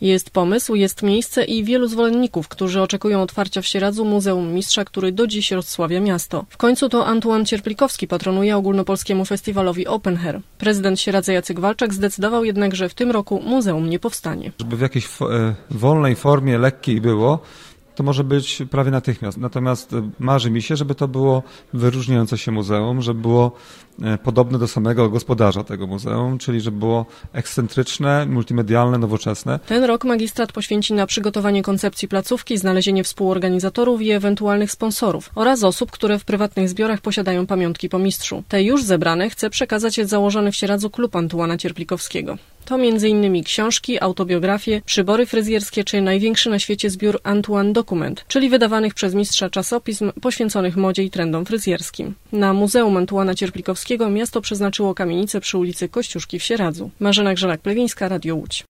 Jest pomysł, jest miejsce i wielu zwolenników, którzy oczekują otwarcia w Sieradzu Muzeum Mistrza, który do dziś rozsławia miasto. W końcu to Antoine Cierplikowski patronuje ogólnopolskiemu festiwalowi Open Air. Prezydent Sieradza Jacek Walczak zdecydował jednak, że w tym roku muzeum nie powstanie. Żeby w jakiejś wolnej formie, lekkiej było, to może być prawie natychmiast. Natomiast marzy mi się, żeby to było wyróżniające się muzeum, żeby było podobne do samego gospodarza tego muzeum, czyli żeby było ekscentryczne, multimedialne, nowoczesne. Ten rok magistrat poświęci na przygotowanie koncepcji placówki, znalezienie współorganizatorów i ewentualnych sponsorów oraz osób, które w prywatnych zbiorach posiadają pamiątki po mistrzu. Te już zebrane chce przekazać założony w Sieradzu klub Antoana Cierplikowskiego. To m.in. książki, autobiografie, przybory fryzjerskie czy największy na świecie zbiór Antoine Dokument, czyli wydawanych przez mistrza czasopism poświęconych modzie i trendom fryzjerskim. Na Muzeum Antoana Cierplikowskiego miasto przeznaczyło kamienicę przy ulicy Kościuszki w Sieradzu. Marzena Grzelak-Plewińska, Radio Łódź.